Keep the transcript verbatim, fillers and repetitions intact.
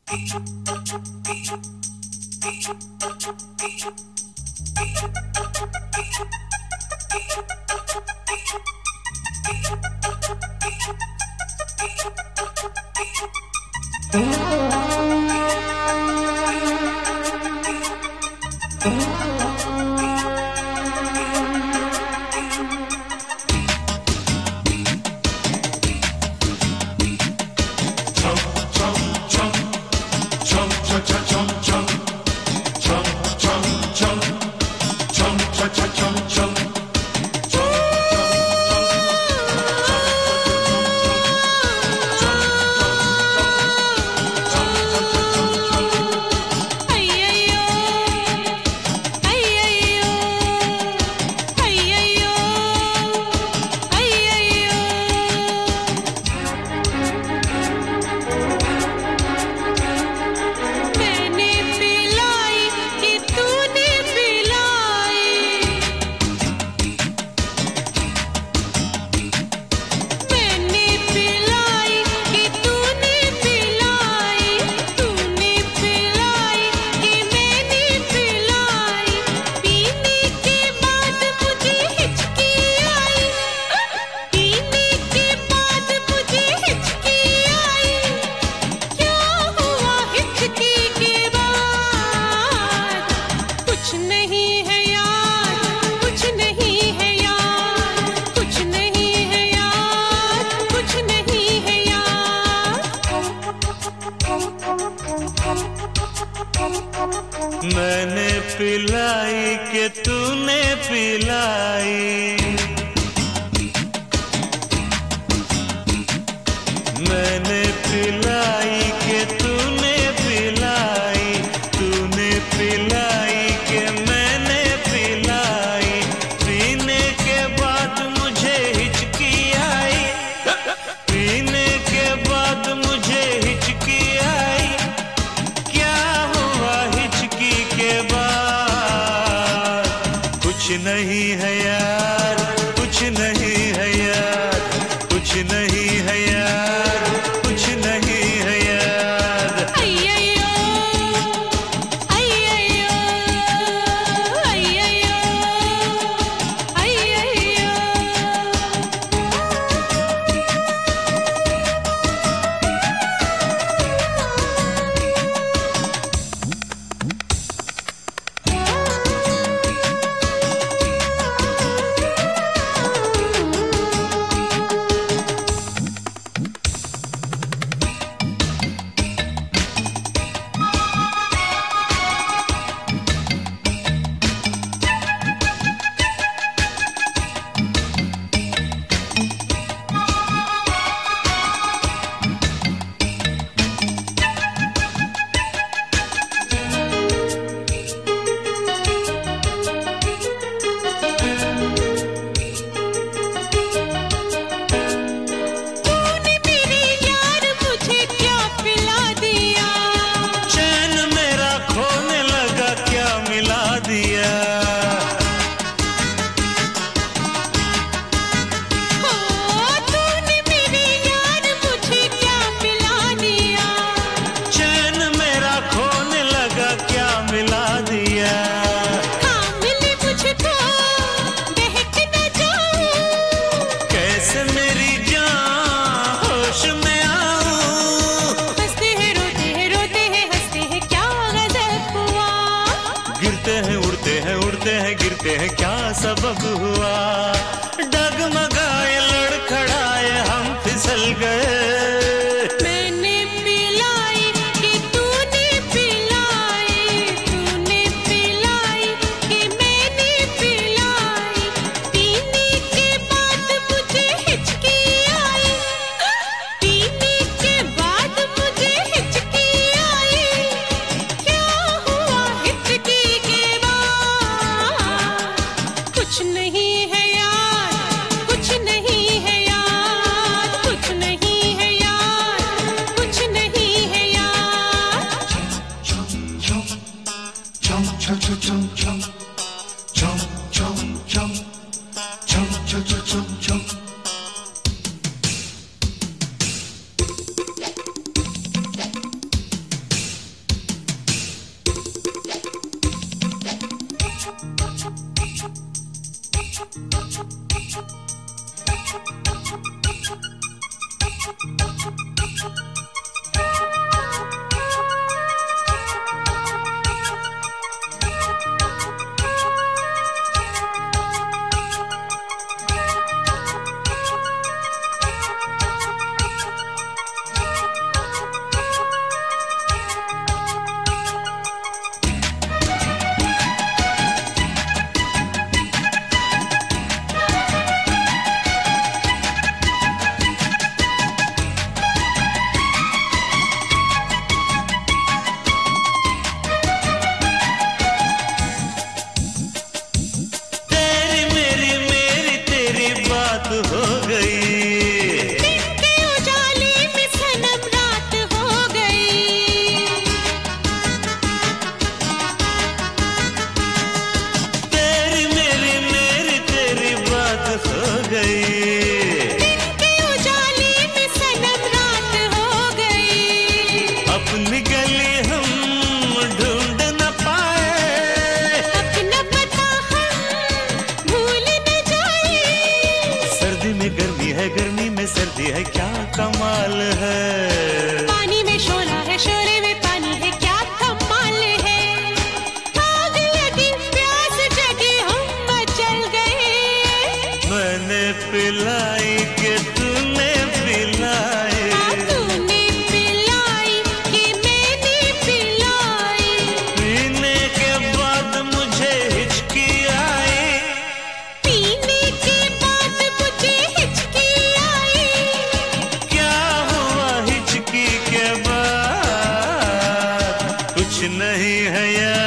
मैंने पिलाई के तूने पिलाई, मैंने पिलाई के तूने पिलाई, तूने पिलाई के मैंने पिलाई, पीने के बाद मुझे हिचकी आई, पीने के बाद मुझे हिचकी आई, क्या हुआ हिचकी के बाद? कुछ नहीं है यार, कुछ नहीं है यार, कुछ नहीं है यार, कुछ नहीं है यार। अय्ययो अय्ययो अय्ययो अय्ययो गिरते हैं उड़ते हैं उड़ते हैं गिरते हैं, क्या सबब हुआ? डगमगाए लड़खड़ाए हम फिसल गए। मैंने पिलाई कि तूने पिलाई, तूने पिलाई कि मैंने पिलाई, पीने के बाद मुझे हिचकी आई, पीने के बाद मुझे हिचकी आई, क्या हुआ हिचकी के बाद? कुछ नहीं है यार, कुछ नहीं है यार, कुछ नहीं है यार, कुछ नहीं है यार। कुछ नहीं है यार।